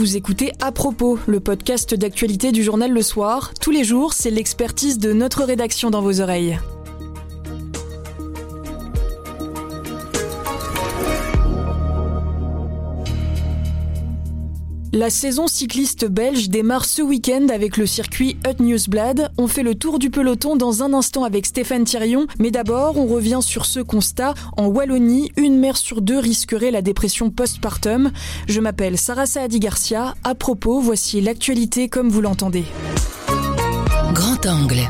Vous écoutez À propos, le podcast d'actualité du journal Le Soir. Tous les jours, c'est l'expertise de notre rédaction dans vos oreilles. La saison cycliste belge démarre ce week-end avec le circuit Ut Nieuwsblad. On fait le tour du peloton dans un instant avec Stéphane Thirion. Mais d'abord, on revient sur ce constat. En Wallonie, une mère sur deux risquerait la dépression postpartum. Je m'appelle Sarah Saadi Garcia. À propos, voici l'actualité comme vous l'entendez. Grand angle.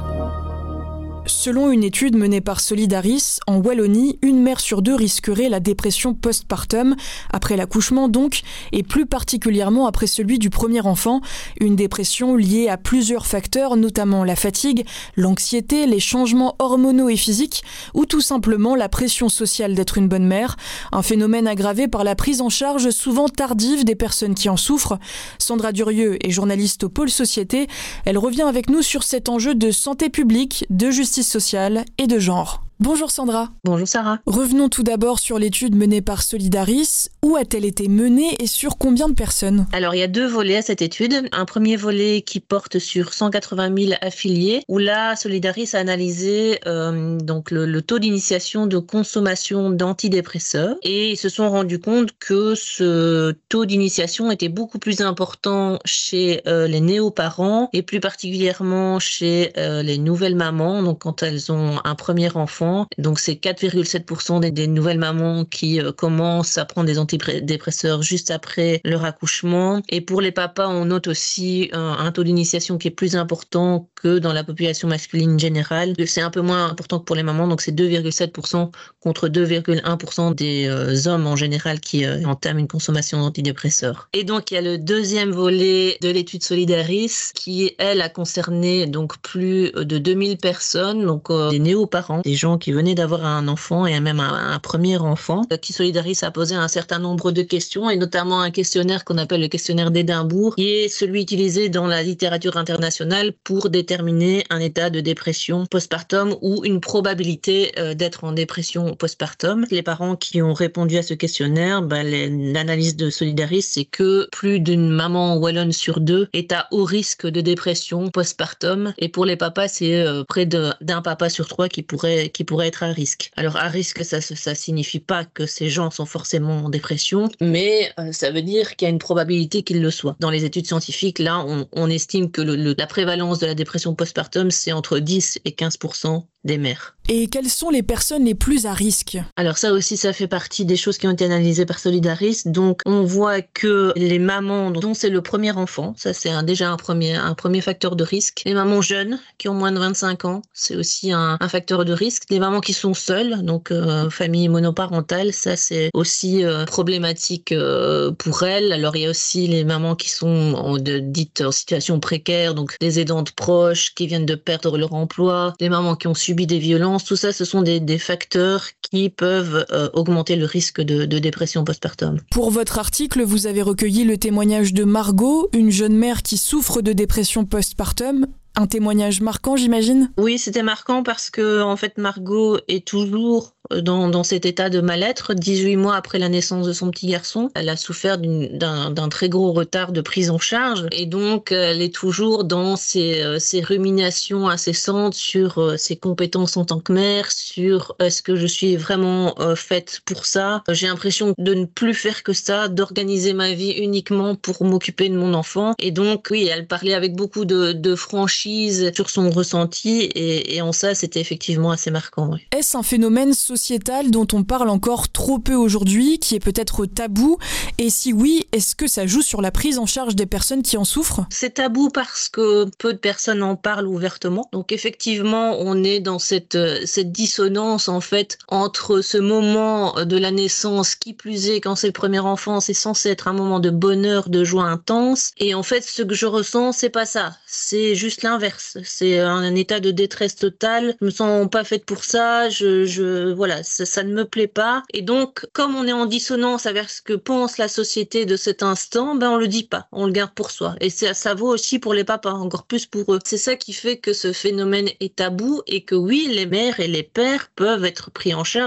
Selon une étude menée par Solidaris, en Wallonie, une mère sur deux risquerait la dépression postpartum, après l'accouchement donc, et plus particulièrement après celui du premier enfant. Une dépression liée à plusieurs facteurs, notamment la fatigue, l'anxiété, les changements hormonaux et physiques, ou tout simplement la pression sociale d'être une bonne mère. Un phénomène aggravé par la prise en charge souvent tardive des personnes qui en souffrent. Sandra Durieux est journaliste au Pôle Société. Elle revient avec nous sur cet enjeu de santé publique, de justice sociale et de genre. Bonjour Sandra. Bonjour Sarah. Revenons tout d'abord sur l'étude menée par Solidaris. Où a-t-elle été menée et sur combien de personnes ? Alors il y a deux volets à cette étude. Un premier volet qui porte sur 180 000 affiliés, où là Solidaris a analysé donc le taux d'initiation de consommation d'antidépresseurs et ils se sont rendus compte que ce taux d'initiation était beaucoup plus important chez les néoparents et plus particulièrement chez les nouvelles mamans, donc quand elles ont un premier enfant. Donc c'est 4,7% des nouvelles mamans qui commencent à prendre des antidépresseurs juste après leur accouchement. Et pour les papas, on note aussi un taux d'initiation qui est plus important que dans la population masculine générale. C'est un peu moins important que pour les mamans, donc c'est 2,7% contre 2,1% des hommes en général qui entament une consommation d'antidépresseurs. Et donc il y a le deuxième volet de l'étude Solidaris qui, elle, a concerné donc plus de 2000 personnes, donc des néoparents, des gens qui venaient d'avoir un enfant et même un premier enfant, qui Solidaris a posé un certain nombre de questions et notamment un questionnaire qu'on appelle le questionnaire d'Édimbourg, qui est celui utilisé dans la littérature internationale pour déterminer un état de dépression postpartum ou une probabilité d'être en dépression postpartum. Les parents qui ont répondu à ce questionnaire, l'analyse de Solidaris, c'est que plus d'une maman wallonne sur deux est à haut risque de dépression postpartum et pour les papas, c'est près d'un papa sur trois qui pourrait être à risque. Alors à risque, ça signifie pas que ces gens sont forcément en dépression, mais ça veut dire qu'il y a une probabilité qu'ils le soient. Dans les études scientifiques, là, on estime que la prévalence de la dépression postpartum, c'est entre 10 et 15% des mères. Et quelles sont les personnes les plus à risque ? Alors ça aussi, ça fait partie des choses qui ont été analysées par Solidaris. Donc on voit que les mamans dont c'est le premier enfant, ça c'est déjà un premier facteur de risque. Les mamans jeunes qui ont moins de 25 ans, c'est aussi un facteur de risque. Les mamans qui sont seules, donc famille monoparentale, ça c'est aussi problématique pour elles. Alors il y a aussi les mamans qui sont dites en situation précaire, donc des aidantes proches qui viennent de perdre leur emploi, les mamans qui ont subi des violences, tout ça, ce sont des facteurs qui peuvent augmenter le risque de dépression postpartum. Pour votre article, vous avez recueilli le témoignage de Margot, une jeune mère qui souffre de dépression postpartum. Un témoignage marquant, j'imagine ? Oui, c'était marquant parce que, en fait, Margot est toujours dans cet état de mal-être. 18 mois après la naissance de son petit garçon, elle a souffert d'un très gros retard de prise en charge et donc elle est toujours dans ces ruminations incessantes sur ses compétences en tant que mère, sur est-ce que je suis vraiment faite pour ça. J'ai l'impression de ne plus faire que ça, d'organiser ma vie uniquement pour m'occuper de mon enfant. Et donc, oui, elle parlait avec beaucoup de franchise sur son ressenti et en ça, c'était effectivement assez marquant. Oui. Est-ce un phénomène sociétal dont on parle encore trop peu aujourd'hui, qui est peut-être tabou ? Et si oui, est-ce que ça joue sur la prise en charge des personnes qui en souffrent ? C'est tabou parce que peu de personnes en parlent ouvertement. Donc effectivement, on est dans cette dissonance en fait entre ce moment de la naissance, qui plus est quand c'est le premier enfant, c'est censé être un moment de bonheur, de joie intense. Et en fait, ce que je ressens, c'est pas ça. C'est juste l'inverse. C'est un état de détresse totale. Je me sens pas faite pour ça. Voilà, ça ne me plaît pas. Et donc, comme on est en dissonance avec ce que pense la société de cet instant, on le dit pas. On le garde pour soi. Et ça vaut aussi pour les papas, encore plus pour eux. C'est ça qui fait que ce phénomène est tabou et que oui, les mères et les pères peuvent être pris en charge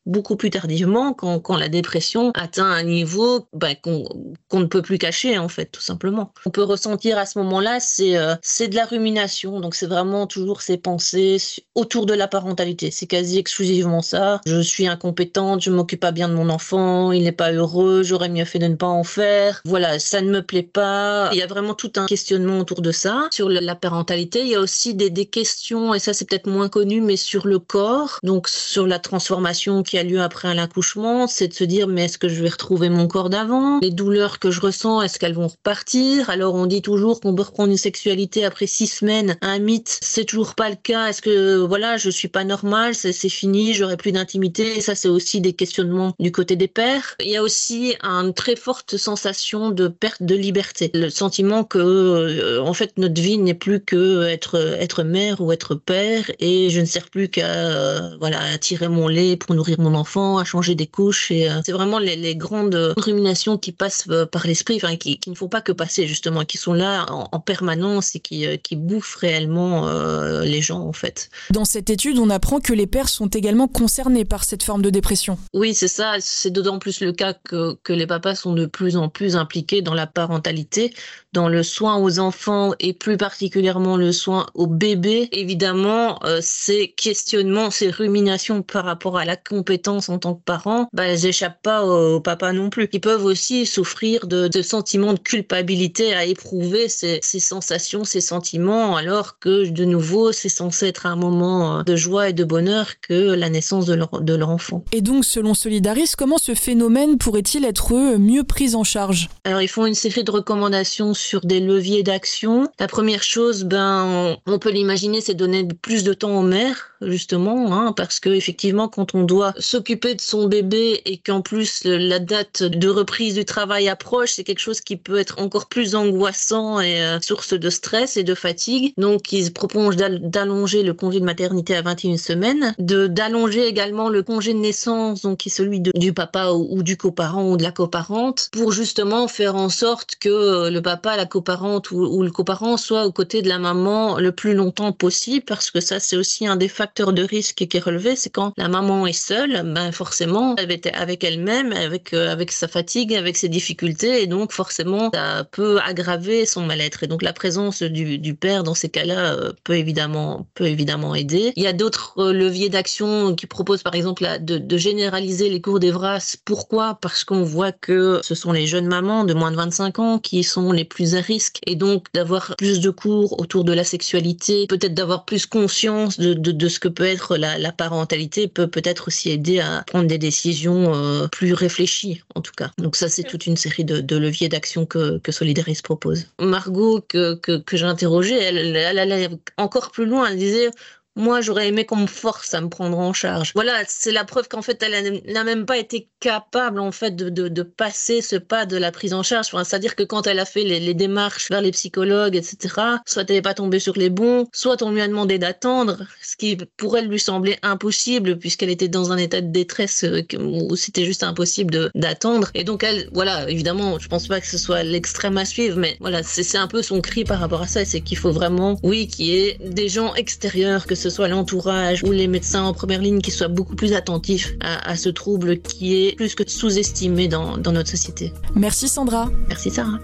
beaucoup plus tardivement, quand la dépression atteint un niveau qu'on ne peut plus cacher, en fait, tout simplement. On peut ressentir à ce moment-là, c'est de la rumination, donc c'est vraiment toujours ces pensées autour de la parentalité. C'est quasi exclusivement ça. Je suis incompétente, je m'occupe pas bien de mon enfant, il n'est pas heureux, j'aurais mieux fait de ne pas en faire. Voilà, ça ne me plaît pas. Il y a vraiment tout un questionnement autour de ça. Sur la parentalité, il y a aussi des questions, et ça c'est peut-être moins connu, mais sur le corps, donc sur la transformation qui a lieu après l'accouchement, c'est de se dire, mais est-ce que je vais retrouver mon corps d'avant? Les douleurs que je ressens, est-ce qu'elles vont repartir? Alors on dit toujours qu'on peut reprendre une sexualité après 6 semaines. Un mythe, c'est toujours pas le cas. Est-ce que, voilà, je suis pas normale, c'est fini, j'aurai plus d'intimité? Et ça, c'est aussi des questionnements du côté des pères. Il y a aussi une très forte sensation de perte de liberté. Le sentiment que, en fait, notre vie n'est plus que être mère ou être père, et je ne sers plus qu'à à tirer mon lait pour nourrir mon enfant, à changer des couches. Et c'est vraiment les grandes ruminations qui passent par l'esprit, qui ne font pas que passer, justement, qui sont là en permanence et qui bouffent réellement les gens, en fait. Dans cette étude, on apprend que les pères sont également concernés par cette forme de dépression. Oui, c'est ça. C'est d'autant plus le cas que les papas sont de plus en plus impliqués dans la parentalité, dans le soin aux enfants et plus particulièrement le soin aux bébés. Évidemment, ces questionnements, ces ruminations par rapport à la compétence en tant que parent, elles n'échappent pas aux papas non plus. Ils peuvent aussi souffrir de sentiments de culpabilité à éprouver ces sensations, ces sentiments, alors que de nouveau, c'est censé être un moment de joie et de bonheur que la naissance de leur enfant. Et donc, selon Solidaris, comment ce phénomène pourrait-il être mieux pris en charge? Alors, ils font une série de recommandations sur des leviers d'action. La première chose, on peut l'imaginer, c'est donner plus de temps aux mères, justement, parce que effectivement, quand on doit s'occuper de son bébé et qu'en plus la date de reprise du travail approche, c'est quelque chose qui peut être encore plus angoissant et source de stress et de fatigue. Donc, ils proposent d'allonger le congé de maternité à 21 semaines, d'allonger également le congé de naissance, donc qui est celui du papa ou du coparent ou de la coparente, pour justement faire en sorte que le papa, la coparente ou le coparent soit aux côtés de la maman le plus longtemps possible, parce que ça, c'est aussi un des facteurs de risque qui est relevé, c'est quand la maman est seule, forcément, avec elle-même, avec sa fatigue, avec ses difficultés, et donc forcément, ça peut aggraver son mal-être. Et donc, la présence du père dans ces cas-là peut évidemment aider. Il y a d'autres leviers d'action qui proposent, par exemple, de généraliser les cours d'Evras. Pourquoi? Parce qu'on voit que ce sont les jeunes mamans de moins de 25 ans qui sont les plus à risque, et donc d'avoir plus de cours autour de la sexualité, peut-être d'avoir plus conscience de ce que peut être la parentalité, peut-être aussi aider à prendre des décisions plus réfléchies, en tout cas. Donc ça, c'est toute une série de leviers d'action que Solidaris propose. Margot, que j'ai interrogée, elle allait encore plus loin. Elle disait: moi, j'aurais aimé qu'on me force à me prendre en charge. Voilà, c'est la preuve qu'en fait, elle n'a même pas été capable, en fait, de passer ce pas de la prise en charge. C'est-à-dire que quand elle a fait les démarches vers les psychologues, etc., soit elle n'est pas tombée sur les bons, soit on lui a demandé d'attendre, ce qui pour elle lui semblait impossible, puisqu'elle était dans un état de détresse où c'était juste impossible d'attendre. Et donc elle, voilà, évidemment, je pense pas que ce soit l'extrême à suivre, mais voilà, c'est un peu son cri par rapport à ça, c'est qu'il faut vraiment, oui, qu'il y ait des gens extérieurs, que ce soit l'entourage ou les médecins en première ligne, qui soient beaucoup plus attentifs à ce trouble qui est plus que sous-estimé dans notre société. Merci Sandra. Merci Sarah.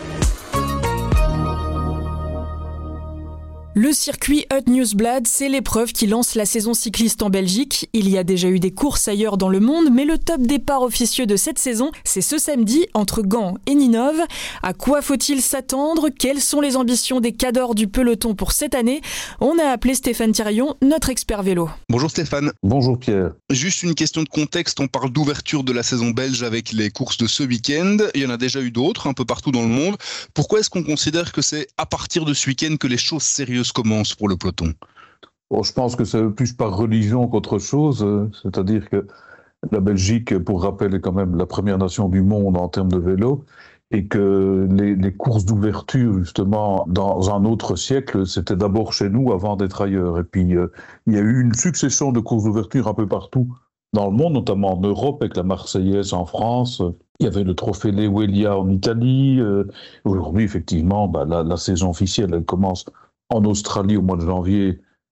Le circuit Hut Nieuwsblad, c'est l'épreuve qui lance la saison cycliste en Belgique. Il y a déjà eu des courses ailleurs dans le monde, mais le top départ officieux de cette saison, c'est ce samedi entre Gand et Ninove. À quoi faut-il s'attendre? Quelles sont les ambitions des cadors du peloton pour cette année? On a appelé Stéphane Thirion, notre expert vélo. Bonjour Stéphane. Bonjour Pierre. Juste une question de contexte, on parle d'ouverture de la saison belge avec les courses de ce week-end. Il y en a déjà eu d'autres, un peu partout dans le monde. Pourquoi est-ce qu'on considère que c'est à partir de ce week-end que les choses sérieuses commence pour le peloton? Bon, je pense que c'est plus par religion qu'autre chose, c'est-à-dire que la Belgique, pour rappel, est quand même la première nation du monde en termes de vélo, et que les courses d'ouverture, justement, dans un autre siècle, c'était d'abord chez nous avant d'être ailleurs. Et puis, il y a eu une succession de courses d'ouverture un peu partout dans le monde, notamment en Europe, avec la Marseillaise en France. Il y avait le trophée Lewellia en Italie. Aujourd'hui, effectivement, la saison officielle, elle commence en Australie au mois de janvier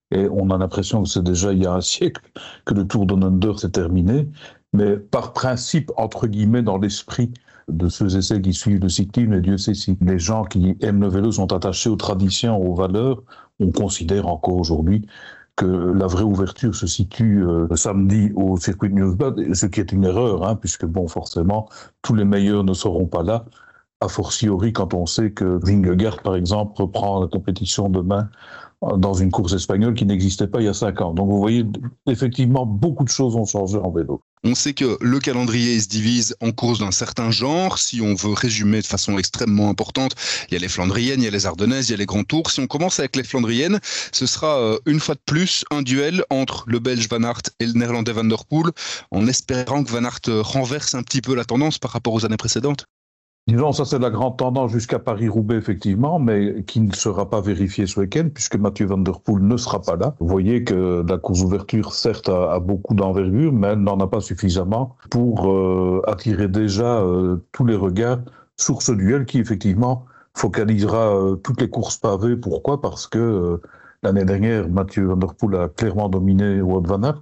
Et on a l'impression que c'est déjà il y a un siècle que le Tour Down Under s'est terminé. Mais par principe, entre guillemets, dans l'esprit de ceux et celles qui suivent le cyclisme, et Dieu sait si les gens qui aiment le vélo sont attachés aux traditions, aux valeurs, on considère encore aujourd'hui que la vraie ouverture se situe samedi au circuit de Nieuwsblad, ce qui est une erreur, puisque bon, forcément, tous les meilleurs ne seront pas là, a fortiori quand on sait que Vingegaard, par exemple, reprend la compétition demain dans une course espagnole qui n'existait pas il y a 5 ans. Donc vous voyez, effectivement, beaucoup de choses ont changé en vélo. On sait que le calendrier se divise en courses d'un certain genre. Si on veut résumer de façon extrêmement importante, il y a les Flandriennes, il y a les Ardennaises, il y a les Grands Tours. Si on commence avec les Flandriennes, ce sera une fois de plus un duel entre le Belge Van Aert et le Néerlandais Van der Poel, en espérant que Van Aert renverse un petit peu la tendance par rapport aux années précédentes. Disons, ça c'est la grande tendance jusqu'à Paris-Roubaix, effectivement, mais qui ne sera pas vérifiée ce week-end, puisque Mathieu Van Der Poel ne sera pas là. Vous voyez que la course d'ouverture, certes, a beaucoup d'envergure, mais elle n'en a pas suffisamment pour attirer déjà tous les regards sur ce duel qui, effectivement, focalisera toutes les courses pavées. Pourquoi ? Parce que l'année dernière, Mathieu Van Der Poel a clairement dominé Wout Van Aert.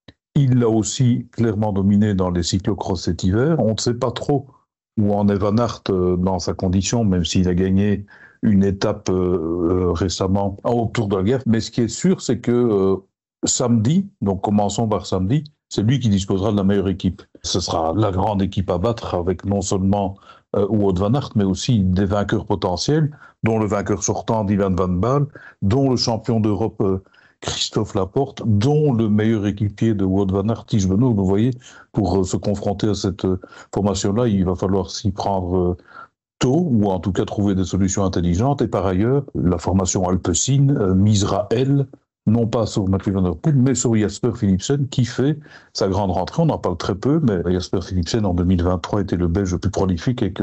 Il l'a aussi clairement dominé dans les cyclocross cet hiver. On ne sait pas trop où en est Van Aert dans sa condition, même s'il a gagné une étape récemment au Tour d'Algarve. Mais ce qui est sûr, c'est que samedi, donc commençons par samedi, c'est lui qui disposera de la meilleure équipe. Ce sera la grande équipe à battre avec non seulement Wout Van Aert, mais aussi des vainqueurs potentiels, dont le vainqueur sortant Dylan Van Baarle, dont le champion d'Europe Christophe Laporte, dont le meilleur équipier de Wout Van Aert, Tige Benoot. Vous voyez, pour se confronter à cette formation-là, il va falloir s'y prendre tôt, ou en tout cas trouver des solutions intelligentes. Et par ailleurs, la formation alpecin misera, elle, non pas sur Mathieu Van Der Poel, mais sur Jasper Philipsen, qui fait sa grande rentrée. On en parle très peu, mais Jasper Philipsen, en 2023, était le Belge le plus prolifique avec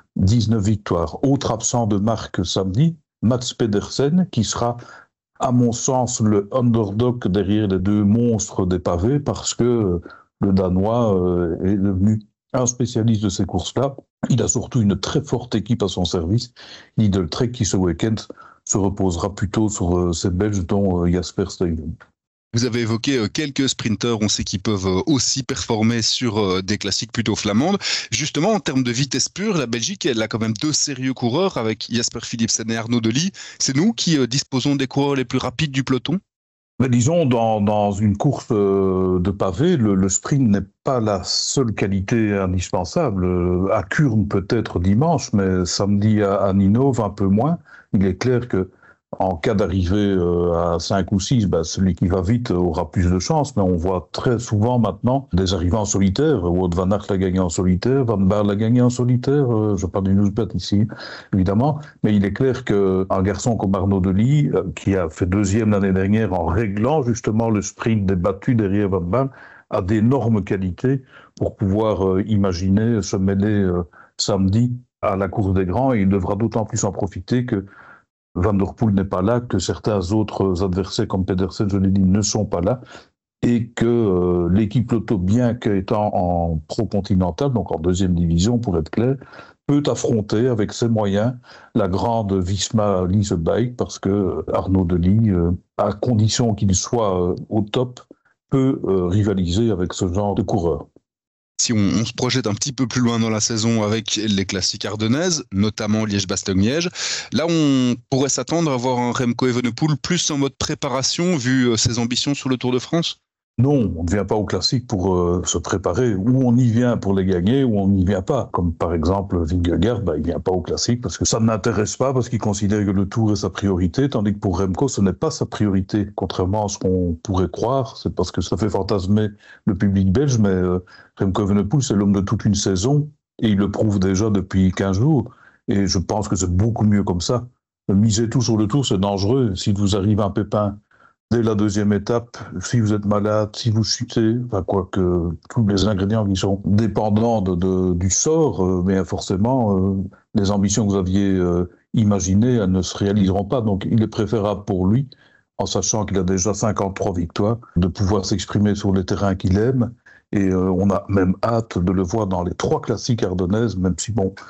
19 victoires. Autre absent de marque samedi, Mats Pedersen, qui sera, à mon sens, le underdog derrière les deux monstres des pavés, parce que le Danois est devenu un spécialiste de ces courses-là. Il a surtout une très forte équipe à son service. Lidl Trek, qui ce week-end se reposera plutôt sur ces Belges, dont Jasper Stuyven. Vous avez évoqué quelques sprinteurs, on sait qu'ils peuvent aussi performer sur des classiques plutôt flamandes. Justement, en termes de vitesse pure, la Belgique, elle a quand même 2 sérieux coureurs avec Jasper Philipsen et Arnaud Delis. C'est nous qui disposons des coureurs les plus rapides du peloton ? Mais disons, dans une course de pavé, le sprint n'est pas la seule qualité indispensable. À Kurn peut-être dimanche, mais samedi à Ninove un peu moins. Il est clair que en cas d'arrivée à 5 ou 6, celui qui va vite aura plus de chance, mais on voit très souvent maintenant des arrivants en solitaire. Wout Van Aert l'a gagné en solitaire, Van Baarle l'a gagné en solitaire, je parle du Nieuwsblad ici, évidemment, mais il est clair qu'un garçon comme Arnaud Delis, qui a fait 2e l'année dernière en réglant justement le sprint des battus derrière Van Baarle, a d'énormes qualités pour pouvoir imaginer se mêler samedi à la course des grands, et il devra d'autant plus en profiter que Van Der Poel n'est pas là, que certains autres adversaires comme Pedersen, je l'ai dit, ne sont pas là, et que l'équipe Lotto, bien qu'étant en pro-continental, donc en 2e division pour être clair, peut affronter avec ses moyens la grande Visma Lease Bike, parce que Arnaud Delis, à condition qu'il soit au top, peut rivaliser avec ce genre de coureur. Si on se projette un petit peu plus loin dans la saison avec les classiques ardennaises, notamment Liège-Bastogne-Liège, là on pourrait s'attendre à voir un Remco Evenepoel plus en mode préparation vu ses ambitions sur le Tour de France ? Non, on ne vient pas au classique pour se préparer. Ou on y vient pour les gagner, ou on n'y vient pas. Comme par exemple Vingegaard, il ne vient pas au classique parce que ça ne l'intéresse pas, parce qu'il considère que le Tour est sa priorité, tandis que pour Remco, ce n'est pas sa priorité. Contrairement à ce qu'on pourrait croire, c'est parce que ça fait fantasmer le public belge, mais Remco Evenepoel, c'est l'homme de toute une saison, et il le prouve déjà depuis 15 jours. Et je pense que c'est beaucoup mieux comme ça. Miser tout sur le Tour, c'est dangereux. Si vous arrive un pépin dès la 2e étape, si vous êtes malade, si vous chutez, quoique tous les ingrédients qui sont dépendants du sort, mais forcément, les ambitions que vous aviez imaginées, elles ne se réaliseront pas. Donc il est préférable pour lui, en sachant qu'il a déjà 53 victoires, de pouvoir s'exprimer sur les terrains qu'il aime. Et on a même hâte de le voir dans les 3 classiques ardennaises, même si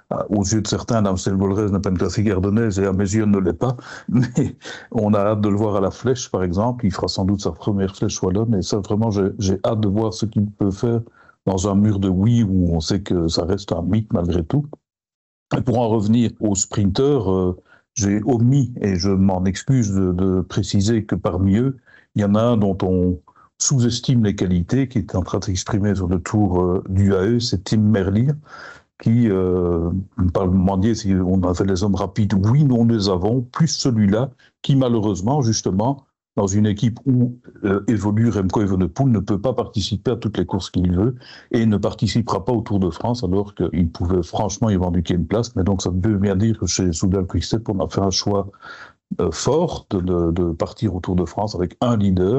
Aux yeux de certains, l'Amstel-Gold n'est pas une classique ardennaise et à mes yeux ne l'est pas. Mais on a hâte de le voir à la Flèche, par exemple. Il fera sans doute sa première Flèche wallonne. Et ça, vraiment, j'ai hâte de voir ce qu'il peut faire dans un mur de oui où on sait que ça reste un mythe malgré tout. Et pour en revenir aux sprinteurs, j'ai omis, et je m'en excuse de préciser que parmi eux, il y en a un dont on sous-estime les qualités, qui est en train de s'exprimer sur le tour du UAE, c'est Tim Merlier, qui parle de demander si on a fait les hommes rapides. Oui, nous les avons, plus celui-là, qui malheureusement, justement, dans une équipe où évolue Remco Evenepoel, ne peut pas participer à toutes les courses qu'il veut et ne participera pas au Tour de France, alors qu'il pouvait franchement y revendiquer une place. Mais donc ça veut bien dire que chez Soudal-Quick-Step, on a fait un choix fort de partir au Tour de France avec un leader,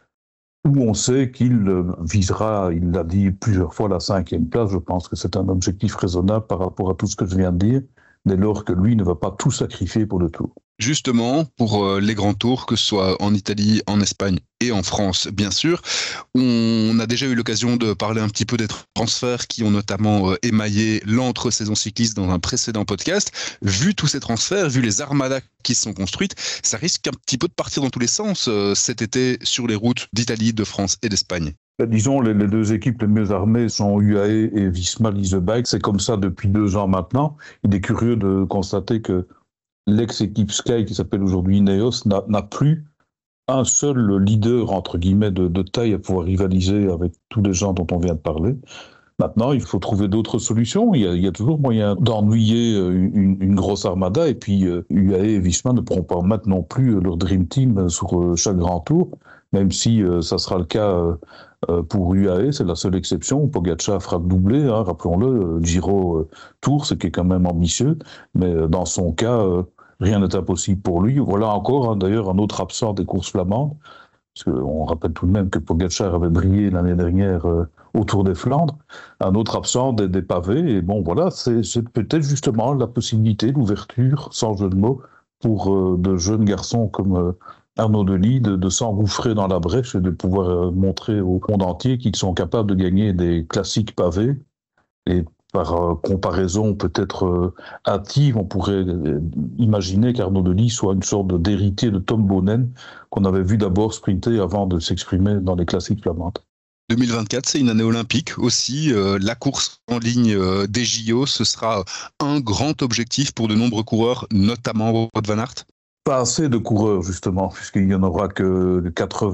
où on sait qu'il visera, il l'a dit plusieurs fois, la 5e place. Je pense que c'est un objectif raisonnable par rapport à tout ce que je viens de dire, dès lors que lui ne va pas tout sacrifier pour le Tour. Justement, pour les grands tours, que ce soit en Italie, en Espagne et en France, bien sûr, on a déjà eu l'occasion de parler un petit peu des transferts qui ont notamment émaillé l'entre-saison cycliste dans un précédent podcast. Vu tous ces transferts, vu les armadas qui se sont construites, ça risque un petit peu de partir dans tous les sens cet été sur les routes d'Italie, de France et d'Espagne. Disons, les deux équipes les mieux armées sont UAE et Visma Lease Bike. C'est comme ça depuis 2 ans maintenant. Il est curieux de constater que l'ex-équipe Sky, qui s'appelle aujourd'hui Ineos, n'a plus un seul leader, entre guillemets, de taille à pouvoir rivaliser avec tous les gens dont on vient de parler. Maintenant, il faut trouver d'autres solutions. Il y a toujours moyen d'ennuyer une grosse armada. Et puis, UAE et Visma ne pourront pas mettre non plus leur Dream Team sur chaque grand tour, même si ça sera le cas pour UAE. C'est la seule exception. Pogačar fera le doublé, hein, rappelons-le, Giro Tour, ce qui est quand même ambitieux. Mais dans son cas, rien n'est impossible pour lui. Voilà encore, hein, d'ailleurs, un autre absent des courses flamandes. Parce qu'on rappelle tout de même que Pogačar avait brillé l'année dernière au Tour des Flandres. Un autre absent des pavés. Et bon, voilà, c'est peut-être justement la possibilité, l'ouverture, sans jeu de mots, pour de jeunes garçons comme Arnaud Delis, de s'engouffrer dans la brèche et de pouvoir montrer au monde entier qu'ils sont capables de gagner des classiques pavés. Et par comparaison peut-être hâtive, on pourrait imaginer qu'Arnaud Delis soit une sorte d'héritier de Tom Boonen, qu'on avait vu d'abord sprinter avant de s'exprimer dans les classiques flamandes. 2024, c'est une année olympique aussi. La course en ligne des JO, ce sera un grand objectif pour de nombreux coureurs, notamment Wout van Aert. Pas assez de coureurs, justement, puisqu'il n'y en aura que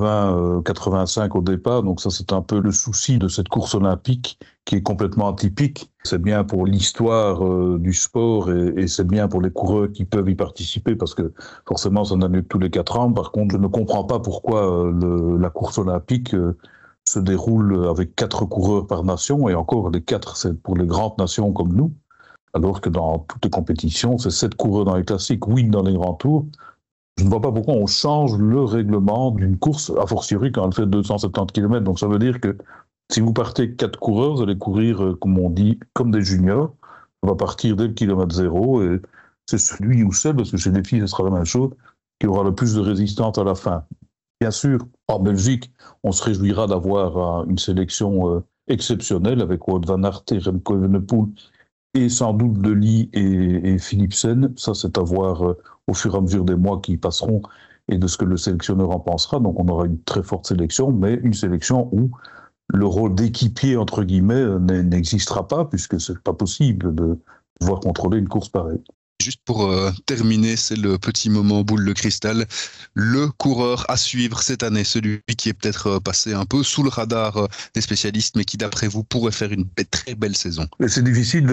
85 au départ. Donc ça, c'est un peu le souci de cette course olympique qui est complètement atypique. C'est bien pour l'histoire du sport et c'est bien pour les coureurs qui peuvent y participer parce que forcément, ça n'a lieu que tous les 4 ans. Par contre, je ne comprends pas pourquoi la course olympique se déroule avec 4 coureurs par nation. Et encore, les 4, c'est pour les grandes nations comme nous. Alors que dans toutes les compétitions, c'est 7 coureurs dans les classiques, 8 dans les grands tours. Je ne vois pas pourquoi on change le règlement d'une course, a fortiori quand elle fait 270 km. Donc ça veut dire que si vous partez avec 4 coureurs, vous allez courir, comme on dit, comme des juniors. On va partir dès le kilomètre 0 et c'est celui ou celle, parce que chez les filles, ce sera la même chose, qui aura le plus de résistance à la fin. Bien sûr, en Belgique, on se réjouira d'avoir une sélection exceptionnelle avec Wout van Aert et Remco Evenepoel et sans doute Delis et Philipsen. Ça, c'est à voir au fur et à mesure des mois qui passeront et de ce que le sélectionneur en pensera. Donc, on aura une très forte sélection, mais une sélection où le rôle d'équipier, entre guillemets, n'existera pas, puisque c'est pas possible de pouvoir contrôler une course pareille. Juste pour terminer, c'est le petit moment boule de cristal. Le coureur à suivre cette année, celui qui est peut-être passé un peu sous le radar des spécialistes, mais qui, d'après vous, pourrait faire une très belle saison. Mais c'est difficile.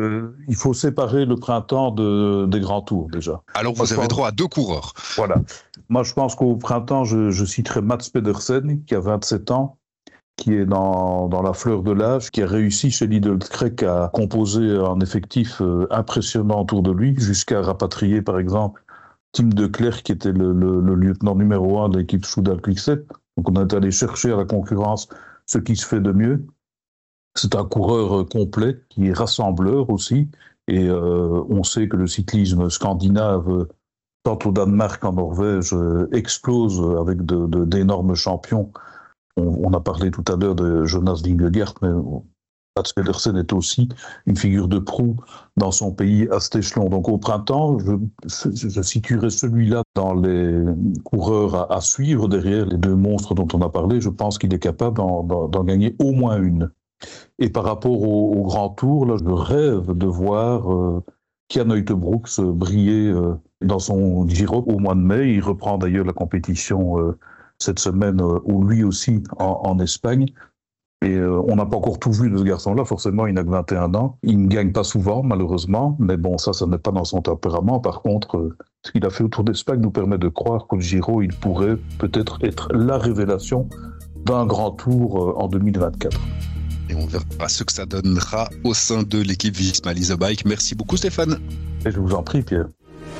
Il faut séparer le printemps des grands tours, déjà. Alors, vous avez droit à 2 coureurs. Voilà. Moi, je pense qu'au printemps, je citerai Mats Pedersen, qui a 27 ans, qui est dans la fleur de l'âge, qui a réussi chez Lidl Trek à composer un effectif impressionnant autour de lui, jusqu'à rapatrier, par exemple, Tim de Klerk, qui était le lieutenant numéro 1 de l'équipe Soudal-Quick-Step. Donc on est allé chercher à la concurrence ce qui se fait de mieux. C'est un coureur complet, qui est rassembleur aussi, et on sait que le cyclisme scandinave, tant au Danemark qu'en Norvège, explose avec d'énormes champions. On a parlé tout à l'heure de Jonas Vingegaard, mais Mats Pedersen est aussi une figure de proue dans son pays à cet échelon. Donc au printemps, je situerai celui-là dans les coureurs à suivre derrière les deux monstres dont on a parlé. Je pense qu'il est capable d'en gagner au moins une. Et par rapport au Grand Tour, là, je rêve de voir Kian Uijtdebroeks briller dans son Giro au mois de mai. Il reprend d'ailleurs la compétition cette semaine, ou lui aussi, en Espagne. Et on n'a pas encore tout vu de ce garçon-là. Forcément, il n'a que 21 ans. Il ne gagne pas souvent, malheureusement. Mais bon, ça n'est pas dans son tempérament. Par contre, ce qu'il a fait autour d'Espagne nous permet de croire qu'au Giro, il pourrait peut-être être la révélation d'un Grand Tour en 2024. Et on verra ce que ça donnera au sein de l'équipe Visma Lease a Bike. Merci beaucoup Stéphane. Et je vous en prie Pierre.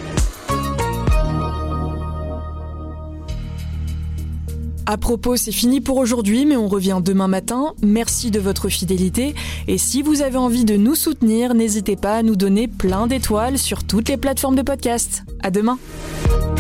À propos, c'est fini pour aujourd'hui, mais on revient demain matin. Merci de votre fidélité. Et si vous avez envie de nous soutenir, n'hésitez pas à nous donner plein d'étoiles sur toutes les plateformes de podcast. À demain.